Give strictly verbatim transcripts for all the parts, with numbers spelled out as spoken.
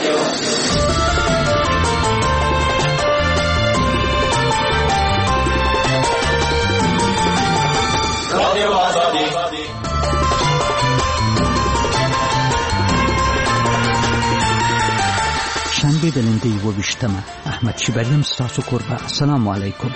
شنبه د لندې و ویشتمه احمد شبرم ستاسو کوربه. السلام علیکم.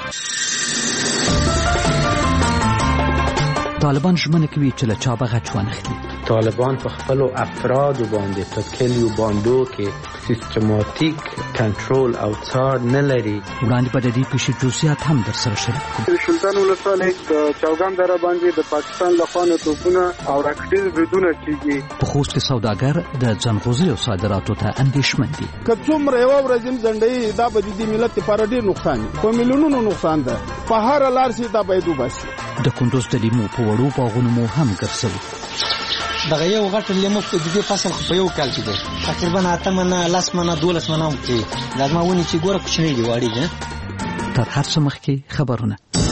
طالبان ژمنه کوي چې له چا به غچ وانخلي. طالبان په خپلو افرادو باندې په کلیو باندو کې سیستماتیک کنټرول او څار نه لري. وړاندې به د دې پیښې جزئیات هم در سره شریک کړو. سلطان ولسوالۍ د چوګان دره باندې د پاکستان لخوا نه توپونه او راکټیز بریدونه کیږي. په خوست کې سوداګر د ځنغوزیو صادراتو ته اندېښمن دي. که څومره یو ورځ زنډۍ دا به د ملت لپاره ډېر نقصان دی. په میلیونونو نقصان ده. په هر لار سي دا باید وباسي. د کندوز د لیمو په وړو باغونو مو هم ګرځوي. دغه یو غټ لیمو په دې فصل په یو کال کې دی تقریبا اته منه لاس منه دولس منه هم کې لازمه ونی چې ګوره کوچنی دی واړي نه. تر هر څه مخکې خبرونه.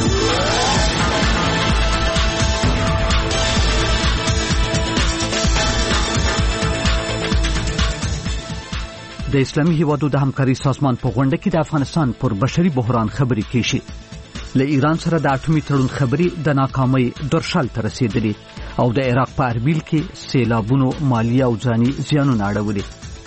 د اسلامي هیوادو د همکاري سازمان په غونډه کې د افغانستان پر بشري بحران خبرې کیږي. له ایران سره د اټومي تړون خبرې د ناکامۍ درشل ته رسیدلې او د عراق په اربیل کې سیلابونو مالی او ځاني زیانونه اړولي.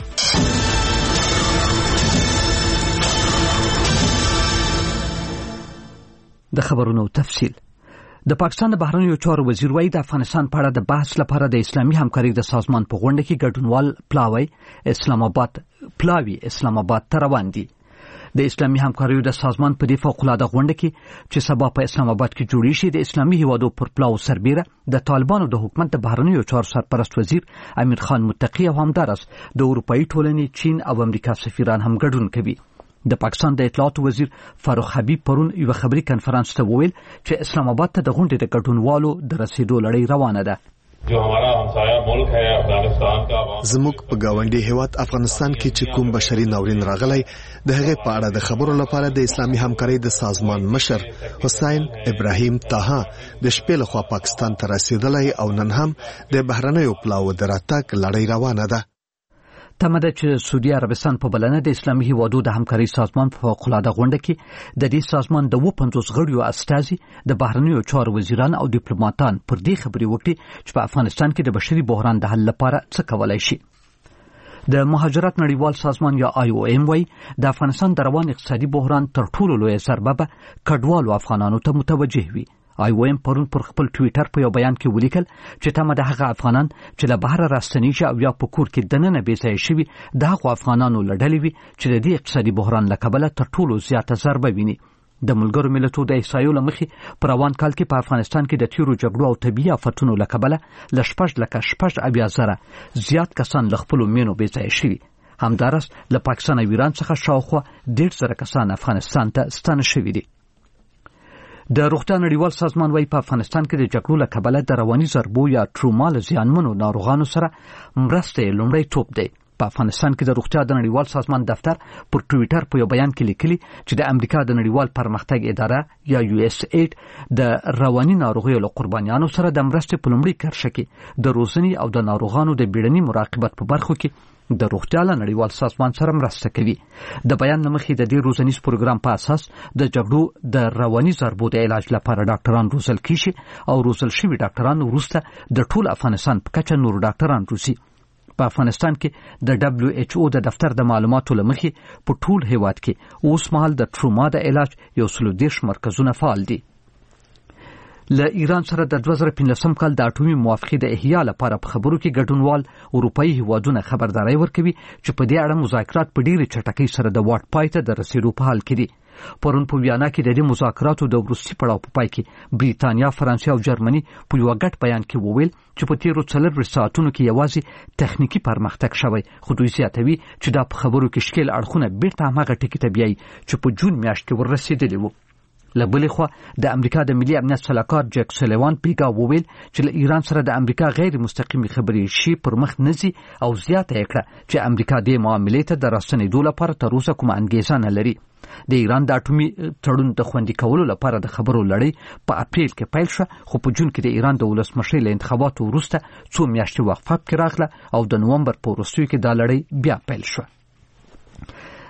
د خبرونو تفصیل. د پاکستان د بهرنیو چارو وزیر وایي د افغانستان په اړه د بحث لپاره د اسلامي همکارۍ د سازمان په غونډه کې ګډونوال پلاوی اسلام آباد پلاوی اسلام آباد ته روان دي. د اسلامي همکاریو د سازمان په دې فوق‌العاده غونډه کې چې سبا په اسلام آباد کې جوړی شي د اسلامي هیوادو پر پلاو سربیره د طالبانو د حکومت د بهرنیو چارو سرپرست وزیر امیر خان متقی او همدارس د اروپאי ټولنې چین او امریکا سفیران هم ګډون کوي. د پاکستان د اطلاعاتو وزیر فاروق حبیب پرون یو خبري کانفرنس ته وویل چې اسلام آباد ته د غونډې د ګډونوالو د رسیدو لړۍ روانه ده. جو ہمارا ہمسایہ ملک ہے افغانستان کا زموږ په گاونډي هیواد افغانستان کې چې کوم بشري ناورین راغلی د هغه په اړه د خبرو لپاره د اسلامي همکارۍ د سازمان مشر حسین ابراهیم طه د شپې لخوا پاکستان ته رسیدلی او نن هم د بهرنیو پلاو د راتګ لړۍ روانه ده. تمه ده چې سعودي عربستان په بلنه د اسلامي هیوادو د همکارۍ سازمان په فوق‌العاده غونډه کې د دې سازمان د اووه پنځوس غړیو استازي د بهرنیو چارو وزیران او ډیپلوماټان پر دې خبرې وکړي چې په افغانستان کې د بشري بحران د حل لپاره څه کولای شي. د مهاجرت نړیوال سازمان یا آی او ایم وايي د افغانستان د روان اقتصادي بحران تر ټولو لویه ضربه به کډوالو افغانانو ته متوجه وي. آی او ایم پرون پر خپل ټویټر په یو بیان کې ولیکل چې تمه د هغه افغانان چې له بهر راستنیږي او یا په کور کې دننه بې ځایه شوي د هغو افغانانو له ډلې وي چې د دې اقتصادي بحران له کبله تر ټولو زیاته ضربه ویني. د ملګرو ملتونو د احصایو له مخې په روان کال کې په افغانستان کې د تیرو جګړو او طبیعي آفتونو له کبله له شپږ لکه شپږ اویا زره زیات کسان له خپلو مینو بې ځایه شوي. همدارس له پاکستان او ایران څخه شاوخوا ډېر زره کسان افغانستان ته ستانه شوي دي. د روغتیا نړیوال سازمان وايي په افغانستان کې د جګړو له کبله د رواني ضربو یا ټروما له زیانمنو ناروغانو سره مرسته یې لومړی توپ دی. په افغانستان کې د روغتیا د نړیوال سازمان دفتر پر ټویټر په یو بیان کې لیکلي چې د امریکا د نړیوال پرمختګ اداره یا یو اس ایډ د رواني ناروغیو له قربانیانو سره د مرستې په لومړي کرښه کې د روزنې او د ناروغانو د بیړني مراقبت په برخو کې د روغتیا له نړیوال سازمان سره مرسته کوي. د بیان له مخې د دې روزنیز پروګرام په اساس د جګړو د رواني ضربو د علاج لپاره ډاکټران روزل کیږي او روزل شوي ډاکټران وروسته د ټول افغانستان په کچه نور ډاکټران روزي. په افغانستان کې د دبليو ایچ او د دفتر د معلوماتو له مخې په ټول هیواد کې اوس مهال د ټروما د علاج یو سل او دېرش مرکزونه فعال دي. له ایران سره د دوه زره پنځلسم کال د اټومي موافقې د احیا لپاره په خبرو کې ګډونوال اروپאי هیوادونه خبرداري ورکوي چې په دې اړه مذاکرات په ډېرې چټکۍ سره د واټ پای ته د رسیدو په حال کې دي. پرون په ویانا کې د دې مذاکراتو د وروستي پړاو په پای کې بریتانیا، فرانسې او جرمني په یو غټ بیان کې وویل چې په تیرو څلور ساعتونو کې یوازې تخنیکی پرمختګ شوی، خو دوی زیاتوي چې دا په خبرو کې شکل اړخونه بیرته هماغه ټکي ته بیایي چې په جون میاشت کې ورسېدلي وو. له بلې خوا د امریکا د ملي امنیت سلاکار جک سلیوان پیګا وویل چې له ایران سره د امریکا غیر مستقیمي خبرې شي پر مخ نزي او زیاته یې کړه چې امریکا د معاملې ته د راستنېدو لپاره تر اوسه کومه انګېزه نه لري. د ایران د اټومي تړون د خوندي کولو لپاره د خبرو لړۍ په اپریل کې پیل شوه، خو په جون کې د ایران د ولسمشرۍ له انتخاباتو وروسته څو میاشتې وقفه پکې راغله او د نومبر په وروستیو کې دا لړۍ بیا پیل شوه.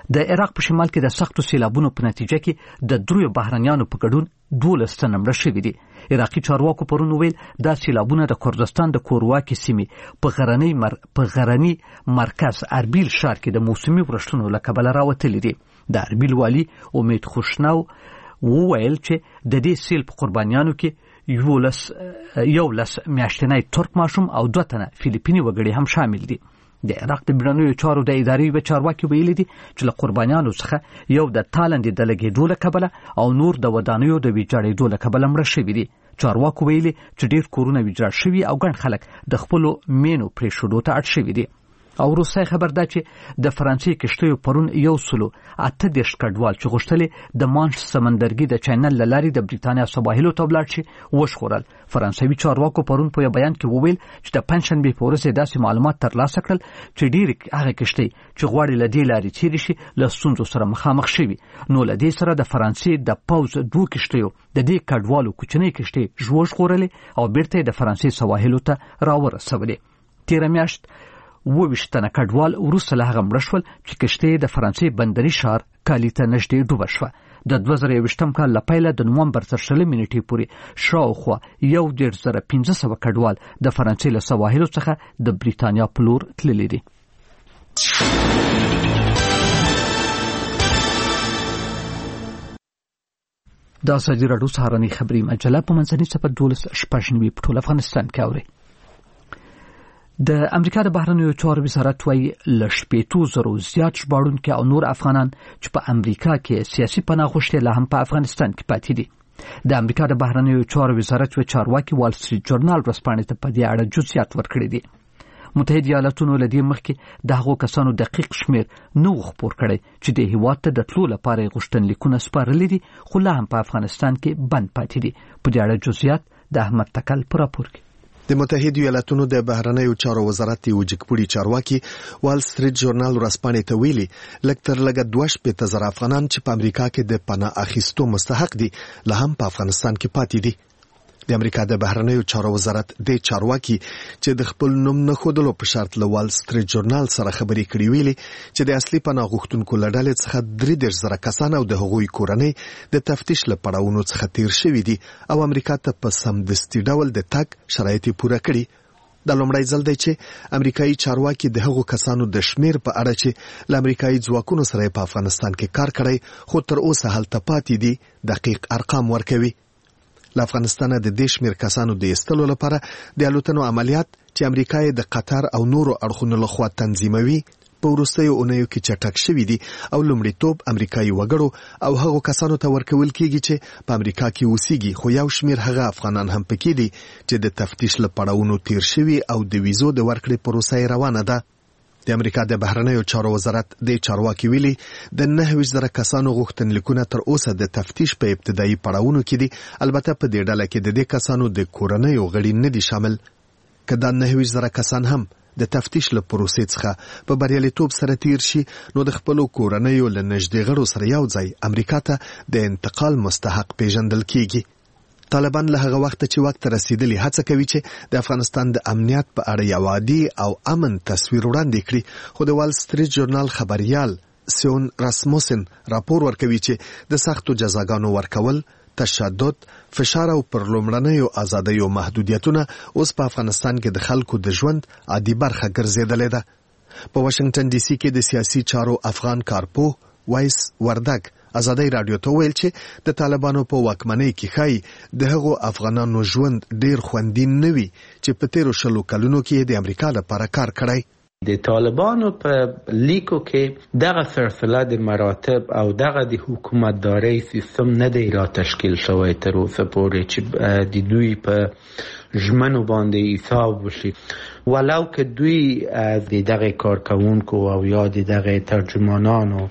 د عراق په شمال کې د سختو سیلابونو په نتیجه کې د دریو بهرنیانو په ګډون دولس تنه مړه شوي دي. عراقي چارواکو پرون ویل دا سیلابونه د کردستان د کورواکي سیمې په غرنی مر... په غرنی مرکز اربیل ښار کې د موسمي ورښتونو له کبله راوتلي دي. د اربیل والي امید خوشنو وویل چې د دې سیل په قربانیانو کې یولس یولس میاشتنی ترک ماشوم او دوه تنه فلیپیني وګړي هم شامل دي. د عراق د بیړنیو چارو د ادارې یو چارواکي ویلي دي چې له قربانیانو څخه یو د تالندې د لګېدو له کبله او نور د ودانیو د ویجاړېدو له کبله مړه شوي دي. چارواکو ویلي چې ډېر کورونه ویجاړ شوي او ګڼ خلک د خپلو مینو پرېښودو ته اړ شوي دي. او روسي خبر ده چې د فرانسې کشتیو پرون یو سلو اته دېرش کډوال چې غوښتلې د مانش سمندرګي د چینل له لارې د بریتانیا سواحلو ته ولاړ شي وژغورل. فرانسوي چارواکو پرون په یو بیان کې وویل چې د پنجشنبې په ورځ داسې معلومات ترلاسه کړل چې ډېرې هغه کشتۍ چې غواړي له دې لارې تېرې شي له ستونزو سره مخامخ شوي. نو له دې سره د فرانسې د پوځ دوه کشتیو د دې کډوالو کوچنۍ کشتۍ وژغورلې او بیرته د فرانسې سواحلو ته راورسولې. تېره میاشت اووه ویشت تنه کډوال وروسته له هغه مړه شول چې کشتۍ د فرانسې بندري ښار کالي ته نږدې ډوبه شوه. د دوه زره یوویشتم کال له پیله د نومبر تر شلمې نیټې پورې شاوخوا یو دېرش زره پنځه سوه کډوال د فرانسې له سواحلو څخه د بریتانیا په لور تللي دي. دا ازادي راډیو سهارنۍ خبري مجله په منځنۍ صفحه دولس شپږ نوي په ټول افغانستان کې اوري. د امریکا د بهرنیو چارو وزارت وايي له شپېتو زرو زیات ژباړونکي او نور افغانان چې په امریکا کې سیاسي پناه غوښتي لا هم په افغانستان کې پاتې دي. د امریکا د بهرنیو چارو وزارت و چارواکي وال سټریټ جورنال ورځپاڼې ته په دې اړه جزئیات ورکړي دي. متحده ایالاتونو له دې مخکې د هغو کسانو دقیق شمیر نه و خپور کړی چې د هیواد ته د تلو لپاره یې غوښتنلیکونه سپارلي دي خو لا هم په افغانستان کې بند پاتې دي. په دې اړه جزئیات د احمد تکل په راپور کې. د متحده ایالاتونو د بهرنیو چارو وزارت یو جګپوړي چارواکي وال سټریټ جورنال ورځپاڼې ته ویلي لږ تر لږه دوه شپېته زره افغانان چې په امریکا کې د پناه اخیستو مستحق دي لا هم په افغانستان کې پاتې دي. د امریکا د بهرنیو چارو وزارت د چارواکي چې د خپل نوم نه ښودلو په شرط له وال سټریټ جورنال سره خبرې کړې ویلي چې د اصلي پناه غوښتونکو له ډلې څخه درې دېرش زره کسان او د هغوی کورنۍ د تفتیش له پړاوونو څخه تیر شوي دي او امریکا ته په سمدستي ډول د تګ شرایط پوره کړي. د لومړی ځل دی چې امریکایي چارواکي د هغو کسانو د شمیر په اړه چې له امریکایي ځواکونو سره په افغانستان کې کار کړی خو تر اوسه هلته پاتې دي دقیق ارقام ورکوي. له افغانستانه د دې شمیر کسانو د ایستلو لپاره د الوتنو عملیات چې امریکا د قطر او نورو اړخونو لخوا تنظیموي په وروستیو اونیو کې چټک شوي دي او لومړیتوب امریکایي وګړو او هغو کسانو ته ورکول کېږي چې په امریکا کې اوسېږي خو یو شمیر هغه افغانان هم پکې دي چې د تفتیش له پړاوونو تیر شوي او د ویزو د ورکړې پروسه روانه ده. د امریکا د بهرنیو چارو وزارت د چارواکي ویلي د نهه ویشت زره کسانو غوښتنلیکونه تر اوسه د تفتیش په ابتدایي پړاوونو کې دي. البته په دې ډله کې د دې کسانو د کورنیو غړي نه دي شامل. که دا نهه ویشت زره کسان هم د تفتیش له پروسې څخه په بریالیتوب سره تیر شي نو د خپلو کورنیو له نږدې غړو سره یو ځای امریکا ته د انتقال مستحق پیژندل کیږي. طالبان له هغه وخت چې وخت رسیدلی هڅه کوي چې د افغانستان د امنیت په اړه یو عادي او امن تصویر وړاندې کړي خو د وال سټریټ جورنال خبريال سیون راسموسن راپور ورکوي چې د سختو جزاګانو ورکول تشدد فشار او پر لومړنیو ازادیو محدودیتونه اوس په افغانستان کې د خلکو د ژوند عادي برخه ګرځیدلې ده. په واشنگټن ډي سي کې د سیاسي چارو افغان کارپو وایس وردګ ازادي رادیو ته ویل چې د طالبانو په واکمنۍ کې ښایي د هغو افغانانو ژوند ډیر خوندي نه وي چې په تیرو شلو کلونو کې د امریکا لپاره کار کړی. د طالبانو په لیکو کې دغه سلسله د مراتب او دغه د حکومتدارۍ سیستم نه دی را تشکیل شوی تر اوسه پورې چې د دوی په ژمنو باندې حساب وشي ولو که دوی د دغه کارکوونکو او یا د دغه ترجمانانو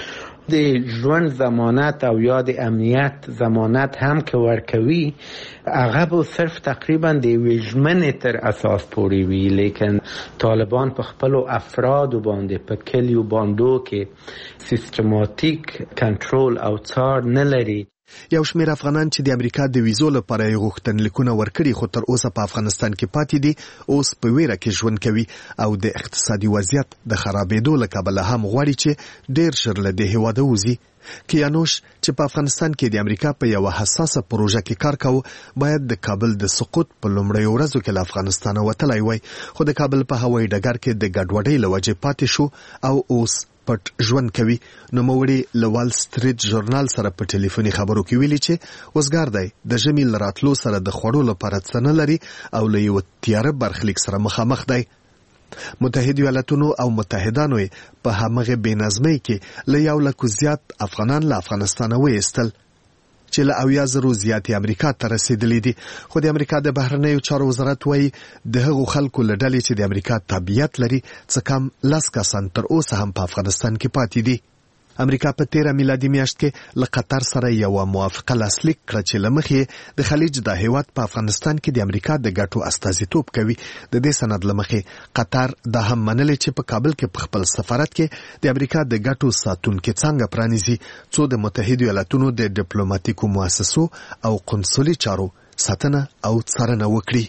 د ژوند ضمانت او یا د امنیت ضمانت هم که ورکوي هغه به صرف تقریبا د یوې ژمنې تر اساس پورې وي لیکن طالبان په خپلو افرادو باندې په کلیو باندو کې سیستماتیک کنټرول او څار نه لري. یو شمېر افغانان چې د امریکا د ویزو لپاره یې غوښتنلیکونه ورکړي خو تر اوسه په افغانستان کې پاتې دي اوس په ویره کې ژوند کوي او د اقتصادي وضعیت د خرابېدو له کبله هم غواړي چې ډېر ژر له دې هېواده ووځي. کیانوش چې په افغانستان کې د امریکا په یوه حساسه پروژه کې کار کاوه باید د کابل د سقوط په لومړیو ورځو کې له افغانستانه وتلی وای خو د کابل په هوایي ډګر کې د ګډوډۍ له وجې پاتې شو او اوس پټ ژوند کوي. نوموړي له وال سټریټ ژورنال سره په ټلیفوني خبرو کې ویلي چې وزګار دی د ژمي له راتلو سره د خوړو لپاره څه نه لري او له یو تیاره برخلیک سره مخامخ دی. متحده ایالاتونو او متحدانو په همغه بېنظمۍ کې له یو لکو زیات افغانان له افغانستانه وایستل چې له اویا زرو زیاتې امریکا ته رسیدلي دي خو د امریکا د بهرنیو چارو وزارت وایي د هغو خلکو له ډلې چې د امریکا تابعیت لري څه کم لس کسان تر اوسه هم په افغانستان کې پاتې دي. امریکا په تیره میلادي میاشت کې له قطر سره یو موافقه لاسلیک کړه چې له مخې د خلیج د هیواد په افغانستان کې د امریکا د ګټو استازیتوب کوي. د دې سند له مخې قطر دا هم منلې چې په کابل کې په خپل سفارت کې د امریکا د ګټو ساتونکي څنګه پرانیزي څو د متحده ایالاتونو د ډیپلوماټیکو مؤسسو او قنصلي چارو ساتنه او څارنه وکړي.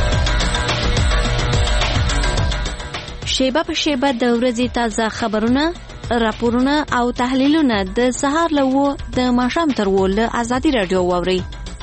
شیبه په شیبه د ورځې تازه خبرونه، راپورونه او تحلیلونه د سهار له و د ماښام تر و له ازادي رادیو واوري.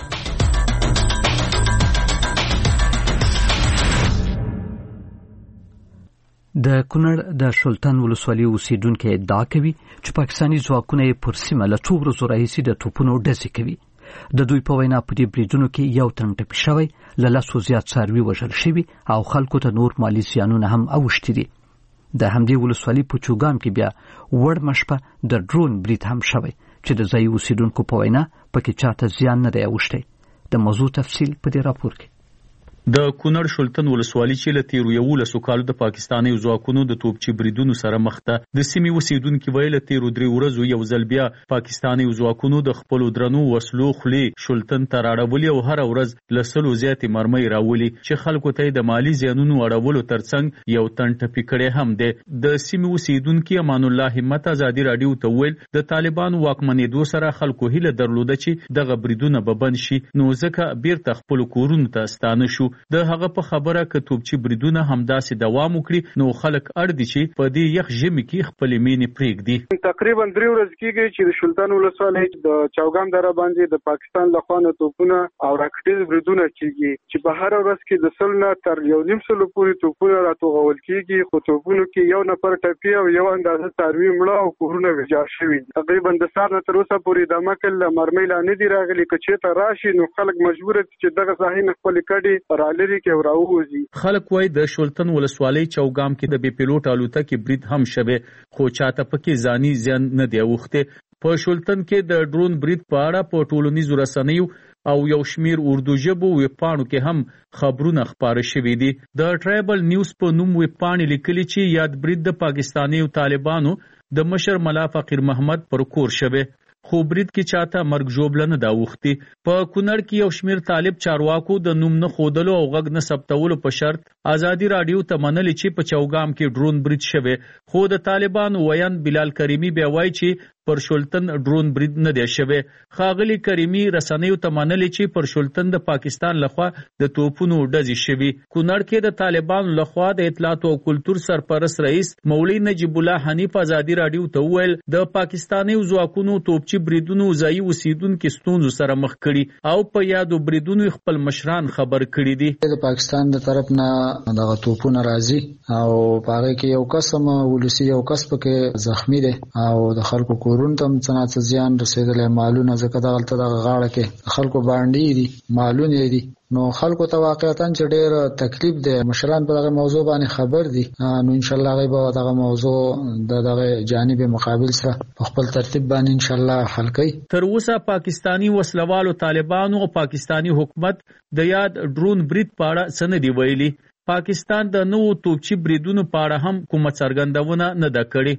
د کونړ د شلتن ولسوالۍ اوسیدونکو ادعا کوي چې پاکستاني ځواکونه پر سیمه له څو ورځو راهیسې د توپونو ډزې کوي. د دوی په وینا په دې بریدونو کې یو تن ټپي شوی، له لسو زیات څاروي وژل شوي او خلکو ته نور مالي زیانونه هم اوښتي دي. د همدې ولسوالۍ په چوګام کې بیا وړمه شپه د ډرون برید هم شوی چې د ځایي اوسیدونکو په وینا پکې چاته زیان نه دی اوښتی. د موضوع تفصیل په دې راپور کې. د کونړ شلتن ولسوالۍ چې له تیرو یولسو کالو د پاکستاني ځواکونو د توپچي بریدونو سره مخ ده، د سیمې اوسیدونکو ویل تیرو درې ورځو یو ځل بیا پاکستاني ځواکونو د خپل درنو وسلو خلی شلتن ته راړولې او هر ورځ لسلو زیاتې مرمۍ راولي چې خلکو ته د مالی زیانونو اړولو ترڅنګ یو تن ټپي کړي هم ده. د سیمې اوسیدونکو امان الله همت ازادي رادیو ته ویل د طالبانو واکمنېدو سره خلکو هیله درلوده چې دغه بریدونه به بند شي، نو ځکه بیرته خپل کورونو ته ستانه شو. د هغه په خبره ک توپچی بریدونه همداسې دوام وکړي نو خلک اړ دي چې په دې یخ ژمي کې خپل مینې پرېږدي. تقریبا درې ورځې کېږي چې د شلتن ولسوالۍ د چوګام دره باندې د پاکستان لخوا نه توپونه او راکټیز بریدونه کېږي چې په هر ورځ کې د سل نه تر یو نیم سلو پورې توپونه راټوغول کېږي، خو توپونو کې یو نفر ټپي او یو اندازه څاروي مړه او کورونه ویجاړ شوي. تقریبا د سهار نه تر اوسه پورې د مکل مرمۍ لا نه دي راغلي، که چېرته راشي نو خلک مجبور دي چې دغه ساحې نه خپلې کډې رالرې کې وراوځي. خلک وایي د شلتن ولسوالۍ چوګام کې د بې پیلوټ الوتکې برید هم شوه خو چاته پکې ځاني زیان نه دی اوښته. په شلتن کې د ډرون برید په اړه په ټولنیزو رسنیو او یو شمیر اردو ژبو ویبپاڼو کې هم خبرونه خپاره شوي دي. د ټرایبل نیوز په نوم ویبپاڼې لیکلي چې یاد برید د پاکستاني طالبانو د مشر ملا فقیر محمد پر کور شوه، خو برید کې چاته مرګ ژوبله نه دا وختي. په کونړ کې یو شمیر طالب چارواکو د نوم نه خودلو او غږ نه ثبتولو په شرط ازادي رادیو ته منلي چې په چوګام کې ډرون برید شوه، خو د طالبانو ویان بلال کریمی بیا وایي چې پر شلتن ډرون برید نه دی شوه. خاغلی کریمی رسنیو ته منلي چې پر شلتن د پاکستان لخوا د توپونو ډزې شوي. کونړ کې د طالبانو لخوا د اطلاعات او کلتور سرپرست رئیس مولوی نجیب الله حنیف ازادي رادیو ته ویل د پاکستاني ځواکونو توپچي بریدونو ځایي اوسیدونکو ستونزو سره مخ کړي او په یادو بریدونو خپل مشران خبر کړي دي. د پاکستان د طرف نه دغه توپونه راځي او پاره کې یو قسم ولسی یو کس پکې زخمی دي او د خلکو کورونو ته څنګه زیان رسیدلې، مالونه ځکه دغلته د غاړه کې خلکو باندې دي مالونه دي، نو خلکو ته واقعیتاً چې ډېر تکلیف دی. مشران په دغه موضوع باندې خبر دي، نو ان شاء الله هغه به دغه موضوع د دغه جانب مقابل سره په خپل ترتیب باندې ان شاء الله حل کوي. تر اوسه پاکستاني وسلوالو طالبانو او پاکستاني حکومت د یاد ډرون برید په اړه څه نه دی ویلي. پاکستان د نوو توپچي بریدونو په اړه هم کومه څرګندونه نه ده کړې.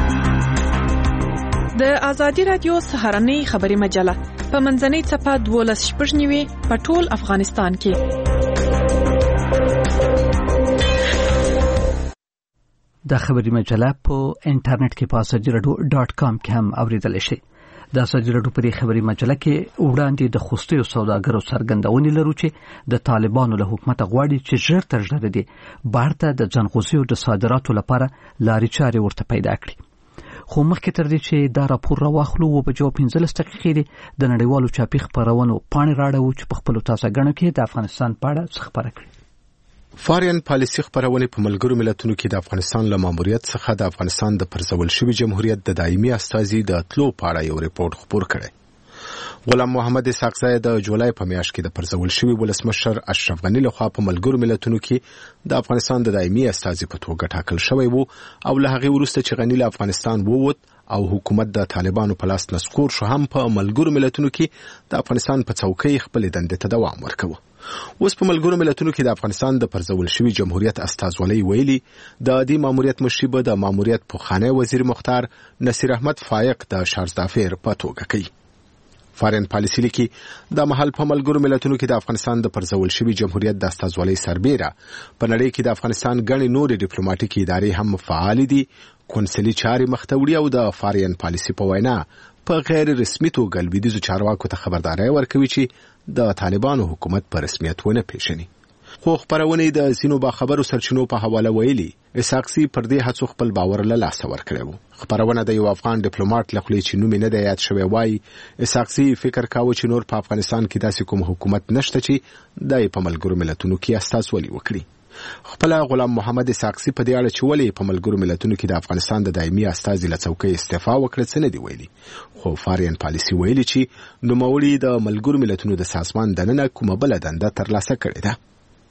د ازادي رادیو سهارنۍ خبري مجله په منځنۍ صفحه دولس شپږ نیوي په ټول افغانستان کې. د خبري مجله په انټرنیټ کې په ازادي رادیو ډاټ کام کې هم اوریدل شي. د ازادي راډیو په خبري مجله کې وړاندې د خوستیو سوداګرو څرګندونې لرو چې د طالبانو له حکومت غواړي چې ژر تر ژره دي بهر ته د ځنغوزیو د صادراتو لپاره لارې چارې ورته پیدا کړي. خو مخکې تر دې چې دا راپور راواخلو و به جواب پنځلس دقیقې د نړیوالو چاپي خپرونو پاڼې راړو چې په خپل تازه غنو کې د افغانستان په اړه خبره کړي. فارین پالیسي خبرونه په ملګرو ملتونو کې د افغانستان له ماموریت څخه د افغانستان د پرځول شوی جمهوریت د دایمي استازي د تلو په اړه یو ریپورت خبر کړی. غلام محمد اسحاقزی د جولای په میاشت کې د پرځول شوی ولسمشر اشرف غنی لخوا په ملګرو ملتونو کې د افغانستان د دایمي استازي په توګه ټاکل شوی وو او له هغه وروسته چې غنی له افغانستان ووت او حکومت د طالبانو په لاس نسکور شو هم په ملګرو ملتونو کې د افغانستان په څوکۍ خپل دندې ته دوام ورکوي. اوس په ملګرو ملتونو کې د افغانستان د پرځول شوی جمهوریت استازولۍ ویلي د دې ماموریت مشر به د ماموریت پوخانه وزیر مختار نصیر احمد فایق د شارزدافیر په توګه کوي. فارین پالیسي لیکي د محل په ملګرو ملتونو کې د افغانستان د پرځول شوی جمهوریت د استازولۍ سربېره په نړۍ کې د افغانستان غني نورې ډیپلوماټیکي ادارې هم فعال دي. کونسلي چارې مختوړي او د فارین پالیسي په وینا په غیر رسمي توګه لویدیځو چارواکو ته خبرداري ورکوي چې د طالبانو حکومت په رسمیت ونه پیژني. خو خبرونه د سینو با خبرو سرچینو په حواله ویلي اساقسي پر دې هڅو خپل باور له لاسه ورکړو. خبرونه د یو افغان ډیپلوماټ له خولې چې نوم نه دی یاد شوی وای اساقسي فکر کاوه چې نور په افغانستان کې داسې کوم حکومت نشته چې د په ملګرو ملتونو کې استازولي وکړي. خپل غلام محمد اسحاقزی په دې اړه چې ولې په ملګرو ملتونو کې د افغانستان د دایمي استازي له څوکۍ استعفا وکړه څه نه دی ویلي. خو فارین پالیسي ویلي چې نوموړي د ملګرو ملتونو د سازمان دننه کومه بل دنده ترلاسه کړې ده.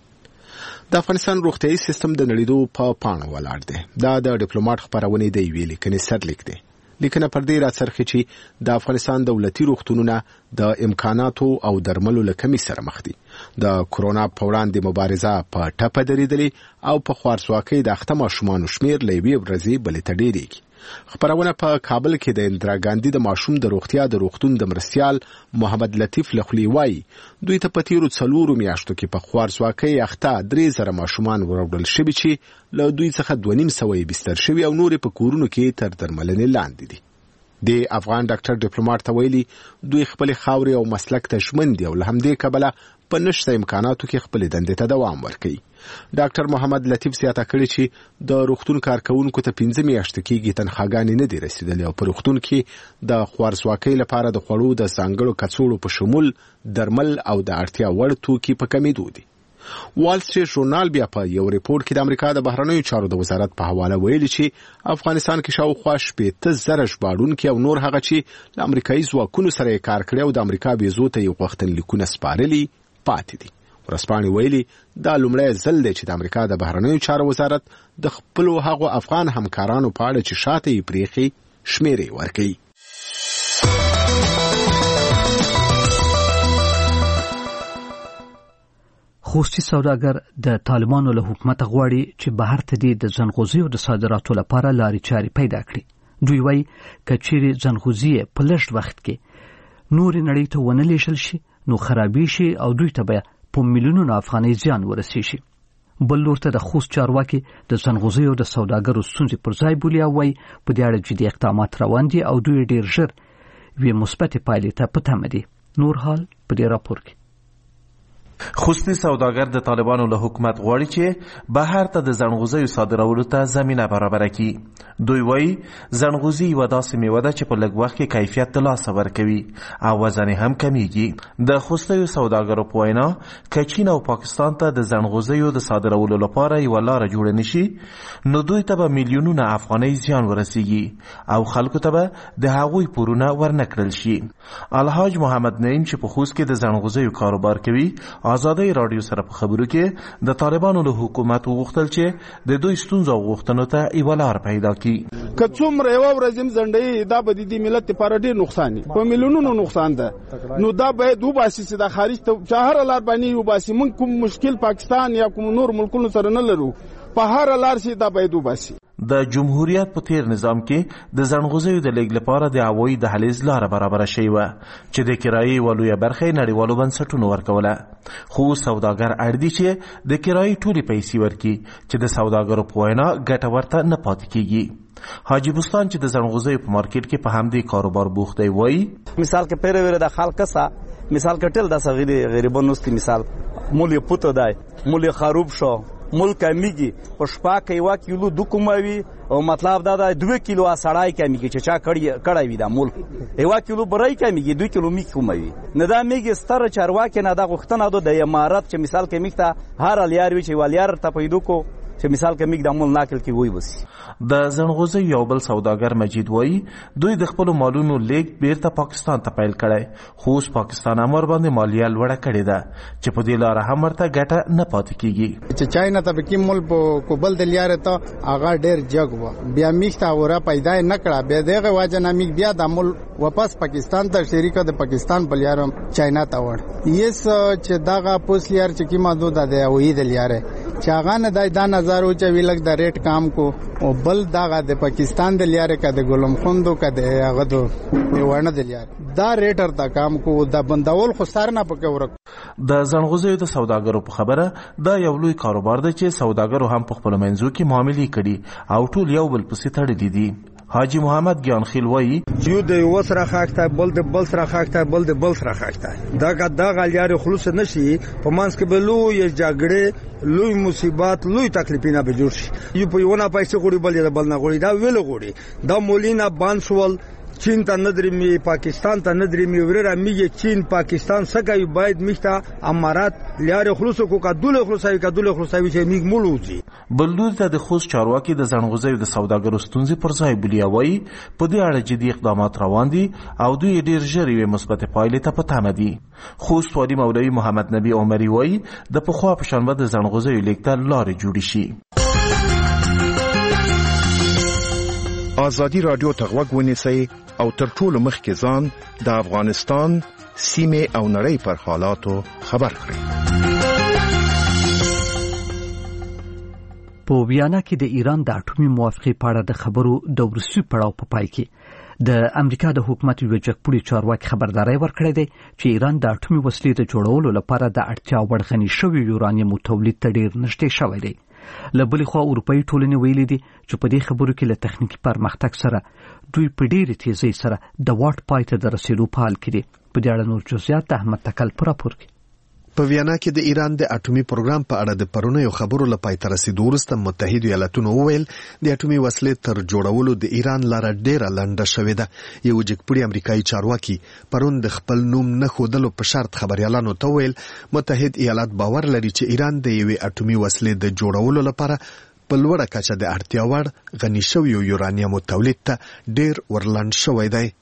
د افغانستان روغتیايي سیستم د نړیدو په پاڼه ولاړ دی. دا د ډیپلوماټ خبرونه دی ویلي کني سرلیک دی. لیکنه پر دې راڅرخي چې د افغانستان دولتي روغتونونه د امکاناتو او درملو له کمی سره مخ دي. د کورونا په وړاندې مبارزه په ټپه درېدلې او په خوارځواکۍ د اخته ماشومانو شمیر له یوې ورځې بلې ته ډېرېږي. خبرونه په کابل کې د اندرا ګاندي د ماشوم د روغتیا د روغتون د مرستیال محمد لطیف لخلی وای دوی ته په تیرو څلورو میاشتو کې په خوارځواکۍ اخته درې زره ماشومان وروړل شوي چې له دوی څخه دوه نیم سوه بستر شوي او نورې په کورونو کې تر درملنې لاندې دي. د افغان ډاکټر ډیپلوماټ ته ویلي دوی خپل خاورې او مسلک ته ژمن دي او له همدې کبله په نشته امکاناتو کې خپل دندې ته دوام ورکوي. ډاکټر محمد لطیف زیاته کړې چې د روغتون کارکونکو ته پنځه میاشتې کېږي تنخواګانې نه دي رسیدلې او په روغتون کې د خوارځواکۍ لپاره د خوړو د ځانګړو کڅوړو په شمول درمل او د اړتیا وړ توکي په کمېدو دي. وال سټریټ ژورنال بیا په یو ریپورت کې د امریکا د بهرنیو چارو د وزارت په حواله ویلي چې افغانستان کې شاوخوا شپېته زره ژباړونکي او نور هغه چې له امریکایي ځواکونو سره یې کار کړی او د امریکا ویزو ته یې غوښتنلیکونه سپارلي پاتې دي. ورسپانې ویلي دا لومړی ځل دی چې د امریکا د بهرنیو چارو وزارت د خپلو هغو افغان همکارانو په اړه چې شاته یې پریښي شمیرې ورکوي. خوستي سوداګر د طالبانو له حکومت غواړي چې بهر ته د ځنغوزیو د صادراتو لپاره لارې چارې پیدا کړي. دوی وایي که چیرې ځنغوزي په لږ وخت کې نورې نړۍ ته ونه لیږل شي نو خرابې شي او دوی ته به په میلیونونو افغانۍ زیان ورسیږي. بل لور ته د خوست چارواکي د ځنغوزیو د سوداګرو ستونزې پر ځای بولي او وایي په دې اړه جدي اقدامات روان دي او دوی ډېر ژر یوې مثبتې پایلې ته په تمه دي. نور حال په دې راپور کې. خوستي سوداګر د طالبانو له حکومت غواړي چې بهر ته د ځنغوزیو صادرولو ته زمینه برابره کړي. دوی وایي ځنغوزي یوه داسې میوه ده چې په لږ وخت کې کیفیت د لاسه ورکوي او وزن هم کمیږي. د خوستیو سوداګرو په وینا که چین او پاکستان ته د ځنغوزیو د صادرولو لپاره یوه لاره جوړه نشي نو دوی ته به میلیونونه افغانۍ زیان ورسیږي او خلکو ته به د هغوی پورونه ورنه کړل شي. الحاج محمد نعیم چې په خوست کې د ځنغوزیو کاروبار کوي آزادی رادیو سره په خبرو کې د طالبانو له حکومت وغوښتل چې د دوی ستونزو او غوښتنو ته یوه لار پیدا کړي. که څومره یوه ورځ هم ځنډوي دا به د دې ملت لپاره ډېر نقصان دی، په میلیونونو نقصان ده. نو دا باید وباسي چې د خارج ته چې هره لار باندې وباسي. موږ کوم مشکل پاکستان یا کوم نور ملکونو سره نه لرو، په هره لار چې دا باید وباسي. د جمهوریت په تیر نظام کې د ځنغوزیو د لیږد لپاره د هوایي دهلیز لاره برابره شوې وه چې د کرایې یوه لویه برخه یې نړیوالو بنسټونو ورکوله. خو سوداګر اړ دي چې د کرایې ټولې پیسې ورکړي چې د سوداګرو په وینا ګټه ورته نه پاتې کېږي. حاجی بستان چې د زنغوزیو په مارکیټ کې په همدې کاروبار بوخت دی وایي مثال کې پیره ویره د خلک سا مثال کټل د صغیر غریبانو ست مثال مول پوت دی مول خروب شو مول کمیږي په شپه کې وا کیلو دو کوموي او مطلب دا د دوه کیلو اسړای کمیږي چې چا کړی کړی وي دا مول یو کیلو برای کمیږي دوه کیلو می کوموي نه دا میږي ستر چارواکه نه دا غختنه د امارات چې مثال کې میکته هر الیار وی چې والیار ته پیدو کو چې مثال کې میګ د مول ناکل کې وای وسی د زنغوزي یو بل سوداګر مجید وای دوی د خپل مالونو لیک بیرته پاکستان ته پیل کړي خو اوس پاکستان امر باندې مالیه لوړه کړې ده چې په دې لار هم ورته ګټه نه پاتې کیږي چې چاینا ته کې مول په کوبل د لیاره ته هغه ډیر جګ و بیا میخته اورا پیدا نه کړه به دغه واجه نه میګ بیا د مول واپس پاکستان ته شریکه د پاکستان په لیاره چاینا ته وړ یس چې دغه پوس لیار چې کی مادو د وې د لیاره چې هغه نه د دان هزارو چې ویلک د ریټ کام کو او بل دغه د پاکستان د لیاره کا د ګلم خوندو کا د هغه دو ورنه د لیاره دا ریټر تا کام کو د بندول خو سر نه پکې ورک د زنغوزیو د سوداګرو په خبره دا یو لوی کاروبار دی چې سوداګرو هم په خپل منځو کې معاملې کړي او ټول یو بل پسې تړلي دي حاجی محمد گیانخیل وایي یو د یو سره خاکته بل د بل سره خاکته بل د بل سره خاکته دا کا دا غلیار خلوص نشي په مانس کې بلو یې جګړه لوی مصیبات لوی تکلیفونه به جوړ شي یو په یو نه پیسې غوړي بل د بل نه غوړي دا ویل غوړي دا مولینا بانسول چین ته ندرمی پاکستان ته ندرمی ورره میگه چین پاکستان سګي باید میخته امارات لیار خلوص کو کا دوله خلوصای کا دوله خلوصای چې میګ مولوزي بلدود ته د خوست چارواکي د زنغوزیو د سوداګرو ستونزې پر ځای بلیاوي په دې اړه جدي اقدامات روان دي او دوی ډیر ژر یو مثبت پایلې ته پته دي خوست والی مولوی محمد نبی عمری وایي د پخوا په شان د زنغوزیو لیکته لارې جوړې شي آزادی رادیو تغوږ ونیسئ او تر ټولو مخکې ځان د افغانستان سیمې او نړۍ پر حالاتو خبر کړئ. په ویانا کې د ایران د اټومي موافقې په اړه د خبرو د وروستي پړاو په پای کې د امریکا د حکومت یو جګپوړي چارواکي خبرداري ورکړې ده چې ایران د اټومي وسلې د جوړولو لپاره د اړتیا وړ غني شوی یورانیم تولید ته ډیر نږدې شوی دی. له بلې خوا اروپایي ټولنې ویلي دي چې په دې خبرو کې له تخنیکي پرمختګ سره دوی په ډېرې تیزۍ سره د واټ پای ته د رسېدو په حال کې دي. په دې اړه نور جزئیات د احمد تکل په راپور کې. په ویانا کې د ایران د اټومي پروګرام په اړه د پرونیو خبرو لپاره تر رسیدو وروسته متحده ایالاتونو وویل د اټومي وسلې تر جوړولو د ایران لاره ډېره لنډه شوې ده. یو جګپوړي امریکایي چارواکي پرون د خپل نوم نه ښودلو په شرط خبريالانو ته ویل متحده ایالات باور لري چې ایران د یوې اټومي وسلې د جوړولو لپاره په لوړه کچه د اړتیا وړ غني شوی یورانیم تولید ته ډېر ورلند شوی دی.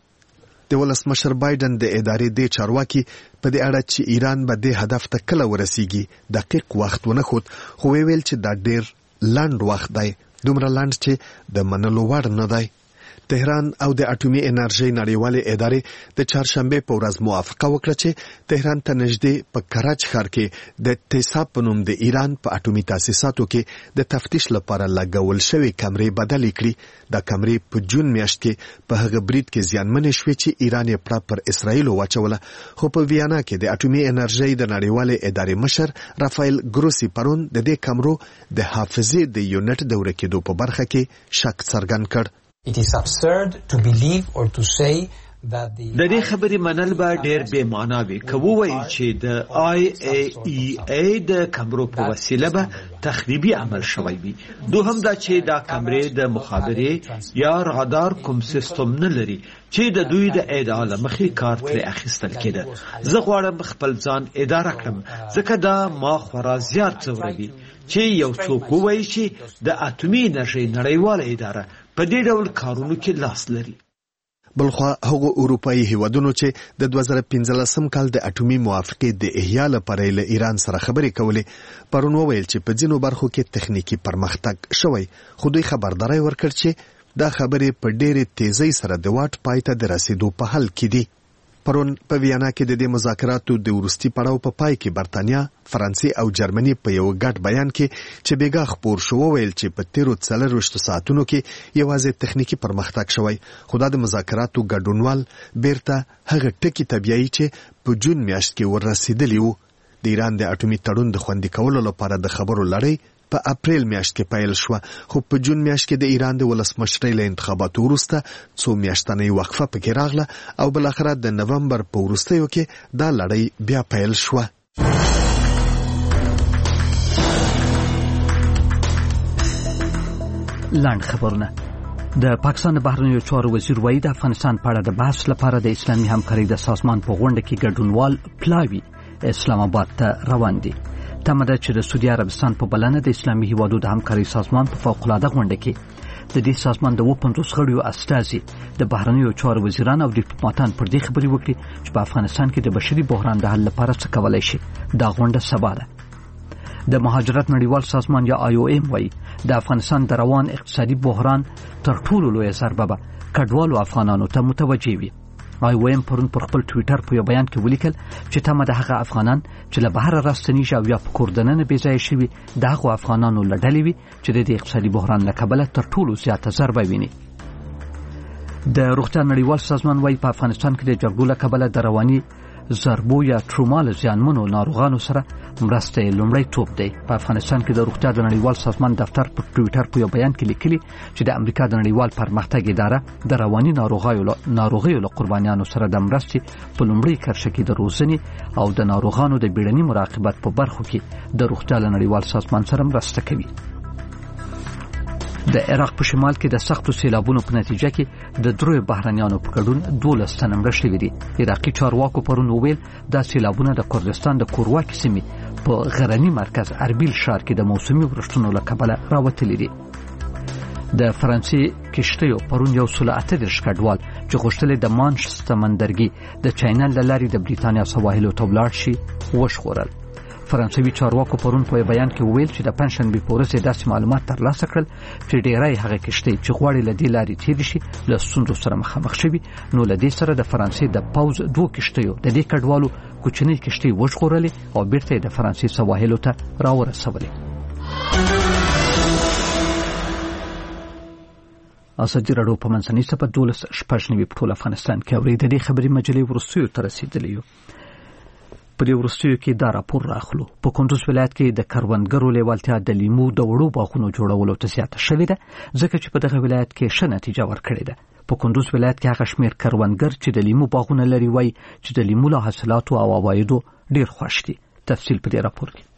د ولسمشر بایدن د ادارې د چارواکي په دې اړه چې ایران به د هدف ته کله ورسیږي دقیق وخت ونه خود خو ویل چې دا ډېر لنډ وخت دی دومره لنډ چې د منلو وړ نه دی. تهران او د اټومي انرژي نړیوالې ادارې د چهارشنبه په ورځ موافقه وکړه چې تهران ته نږدې په کراچ ښار کې د تیساب په نوم د ایران په اټومي تاسیساتو کې د تفتیش لپاره لګول شوی کمرې بدلې کړي. دا کمرې په جون میاشت کې په هغه برید کې زیانمنې شوې چې ایران یې پړه پر اسرائیل واچوله خو په ویانا کې د اټومي انرژي د نړیوالې ادارې مشر رافایل ګروسی پرون د دې کمرو د حافظې د یونټ د ورکېدو په برخه کې شک څرګند کړ. It is absurd to believe or to say that the د دې خبرې منل به ډېر بې معنا وي که ووایي چې د آی ای ای ای د کمرو په وسیله به تخریبي عمل شوی وي. دوهم دا چې دا کمرې د مخابرې یا رادار کوم سیستم نه لري چې د دوی د ادعا له مخې کار ترې اخیستل کېده. زه غواړم خپل ځان اداره کړم ځکه دا ما خورا زیات ځوروي چې یو څوک ووایي چې د اټومي انرژۍ نړیواله اداره په دې ډول کارونو کې لاس لري. بلخوا هغو اروپایي هیوادونو چې د دوه زره پنځلسم کال د اټومي موافقې د احیا لپاره له ایران سره خبرې کولې پرون وویل چې په ځینو برخو کې تخنیکی پرمختګ شوی خو دوی خبرداري ورکړ چې دا خبرې په ډېرې تیزۍ سره د واټ پای ته د رسیدو په حال کې دي. پرون په ویانا کې د دې مذاکراتو د وروستي پړاو په پای کې برتانیا، فرانسې او جرمني په یو ګډ بیان کې چې بیګا خبر شو ویل چې په تیرو څلرويشتو ساعتونو کې یوازې تخنیکی پرمختګ شوی خو د مذاکراتو ګډونوال بیرته هغه ټکی طبيعي چې په جون میاشت کې ورسېدلی وو. د ایران د اټومي تړون د خوندي کولو لپاره د خبرو لړۍ په اپریل میاشت کې پیل شو خو په جون میاشت کې د ایران د ولسمشرۍ له انتخاباتو وروسته څو میاشتنۍ وقفه پکې راغله او بلاخره د نومبر په وروستیو کې دا لړۍ بیا پیل شو. لاند خبرونه. د پاکستان د بهرنیو چارو وزیر وایي د افغانستان په اړه د بحث لپاره د اسلامي همکارۍ د سازمان په غونډه کې ګډونوال پلاوي اسلام آباد ته روان دي. تمه ده چې د سعودي عربستان په بلنه د اسلامي هیوادو د همکارۍ سازمان په فوق العاده غونډه کې د دې سازمان د اووه پنځوس غړیو استازي د بهرنیو چارو وزیران او ډیپلوماټان پر دې خبرې وکړي چې په افغانستان کې د بشري بحران د حل لپاره څه کولای شي. دا غونډه سبا ده. د مهاجرت نړیوال سازمان یا آی او ایم وایي د افغانستان د روان اقتصادي بحران تر ټولو لویه ضربه به کډوالو افغانانو ته متوجه وي. آی او ایم پرون پر خپل ټویټر په یو بیان کې ولیکل چې تمه د هغه افغانان چې له بهر راستنیږي او یا په کور دننه بې ځایه شوي د هغو افغانانو له ډلې وي چې د دې اقتصادي بحران له کبله تر ټولو زیاته ضربه ویني. د روغتیا نړیوال سازمان وایي په افغانستان کې د جګړو له کبله د رواني ضربو یا تروما له زیانمنو ناروغانو سره مرسته لومړی توپ دی. په افغانستان کې د روغتیا د نړیوال سازمان دفتر په ټویټر په یو بیان کې لیکلي چې د امریکا د نړیوال پرمختګ اداره د رواني ناروغیو ناروغیو له قربانیانو سره د مرستې په لومړي کرښه کې د روزنې او د ناروغانو د بیړني مراقبت په برخو کې د روغتیا له نړیوال سازمان سره مرسته کوي. د عراق په شمال کې د سختو سیلابونو په نتیجه کې د دریو بهرنیانو په ګډون دولس تنه مړه شوي دي. عراقي چارواکو پرون وویل دا سیلابونه د کردستان د کورواکې سیمې په غرني مرکز اربیل ښار کې د موسمي ورښتونو له کبله راوتلي دي. د فرانسې کشتیو پرون یو سل اته دېرش کډوال چې غوښتل د مانش سمندرګي د چینل له لارې د بریتانیا سواحلو ته ولاړ شي وژغورل. فرانسوي چارواکو پرون په بیان کې وویل چې د پنځشنبې په ورځ داسې معلومات ترلاسه کړل چې ډیری هغه کشتۍ چې غواړي له دې لارې تېرې شي له ستونزو سره مخامخ شوي. نو له دې سره د فرانسې د پوځ دوو کشتیو د دې کډوالو کوچنۍ کشتۍ وژغورلې او بیرته یې د فرانسې سواحلو ته راورسولې. ازادي راډیو په منځنۍ سپه دولس شپږ نوي په ټول افغانستان کې اوري. د دې خبرې مجلې وروستیو ته رسېدلې یو. په دې وروستیو کې دا راپور راخلو په کندوز ولایت کې د کروندګرو لیوالتیا د لیمو د وړو باغونو جوړولو ته زیاته شوې ده ځکه چې په دغه ولایت کې ښه نتیجه ورکړې ده. په کندوز ولایت کې هغه شمېر کروندګر چې د لیمو باغونه لري وایي چې د لیمو له حاصلاتو او عوایدو ډېر خوښ دي. تفصیل په دې راپور کې.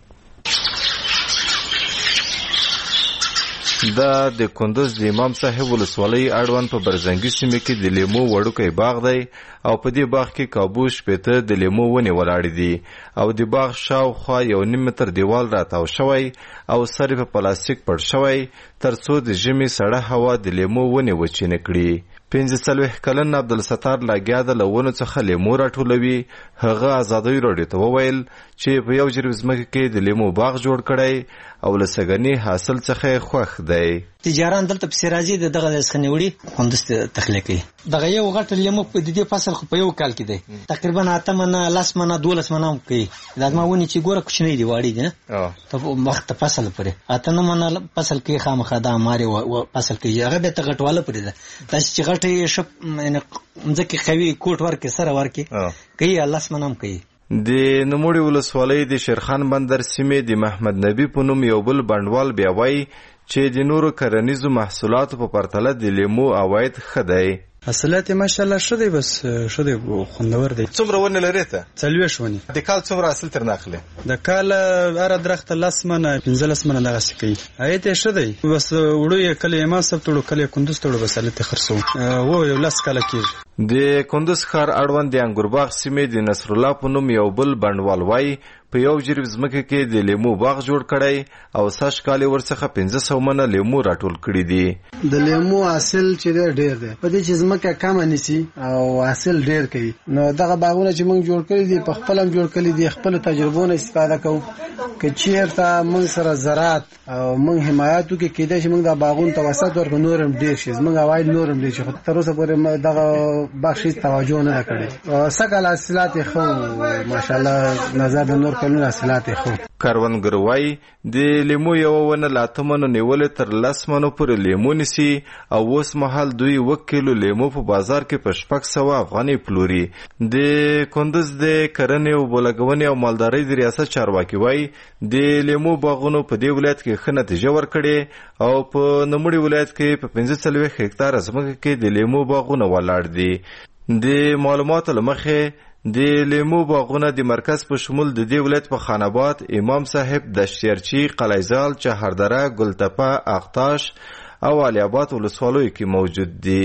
دا د کندوز د امام صاحب ولسوالۍ اړوند په برزنګي سیمه کې د لیمو وړوکی باغ دی او په دې باغ کې کابو شپېته د لیمو ونې ولاړې دي او د باغ شاوخوا یو نیم متر دیوال راتاو شوی او سر په پلاستیک پړ شوی تر څو د ژمي سړه هوا د لیمو ونې وچینه کړي. پنځه څلوېښت کلن عبدالستار لګیا د له ونو څخه لیمو راټولوي. هغه ازادۍ راډیو ته وویل چې په یو جریب ځمکه کې د لیمو باغ جوړ کړی او له سږني حاصل څخه خوښ دی. تجاران دلته پسې راځي د دغه څخه نیوړي خوندست تخلیق کوي. دغه یو غټ لیمو په دې فصل خو په یو کال کې دی تقریبا اته منه لاس منه دولس منه کوي. لازم ونی چې ګوره کوچنی دی واړی دی نه په وخت فصل پرې اته نه منه فصل کې خامخا دا ماري او فصل کې هغه به تغټواله پرې ده. تاسو چې غټي شپ ځکه خوي کوټ ورکه سره ورکه کوي الله سمنام کوي. د نوموړي ولسوالۍ د شیرخان بندر سیمې د محمد نبی په نوم یو بل بڼوال بیا وایي چې د نورو کرنیزو محصولاتو په پرتله د لیمو عواید ښه دی. حاصلات ماشاءالله ښه دی بس ښه دی خوندور دی. څومره ونې لري ته؟ څلوېښت ونې. د کال څومره حاصل ترنه اخلي؟ د کال هره درخته لس منه پنځلس منه دغسې کوي. عاید یې ښه دی بس وړو یې کله یې ما صاحب تړو کله یې کندوز تړو بس هلته یې خرڅوو و یو لس کاله کېږي. د کندوز ښار اړوند د انګورباغ سیمې د نصرالله په نوم یو بل بڼوال وایي په یو جریب ځمکه کې د لیمو باغ جوړ کړی او سږ کال یې ورڅخه پنځه سوه منه لیمو راټول کړي دي. د لیمو حاصل چې دی ډېر دی په دې چې ځمکه کمه نیسي او حاصل ډېر کوي. نو دغه باغونه چې موږ جوړ کړي دي په خپل هم جوړ کړي دي خپلو تجربو نه استفاده کوو. که چېرته موږ سره زراعت او موږ حمایت وکړي کېدای شي موږ د باغونو ته وسعت ورکړو نور هم ډېر شي زموږ عواید نور هم ډېر شي خو تر اوسه پورې دغه باغ شي توجه نه ده کړې. سږ کال حاصلات یې ښه ماشاءالله نظر د نور کلونو حاصلات یې ښه. کروندګر وایي د لیمو یوه ونه له اته منو نیولې تر لس منو پورې لیمو نیسي او اوس مهال دوی اوه کیلو لیمو په بازار کې په شپږ سوه افغانۍ پلوري. د کندز د کرنې اوبه لګونې او مالدارۍ د ریاست چارواکي وایي د لیمو باغونو په دې ولایت کې ښه نتیجه ورکړې او په نوموړي ولایت کې په پنځه څلوېښت هکتاره ځمکه کې د لیمو باغونه ولاړ دي. د معلوماتو له مخې د لیمو باغونه د مرکز په شمول د دې ولایت په خان آباد، امام صاحب، دشتیرچی، قلیزال، چهاردره، ګلتپه، اغتاش او علي آباد ولسوالیو کې موجود دي.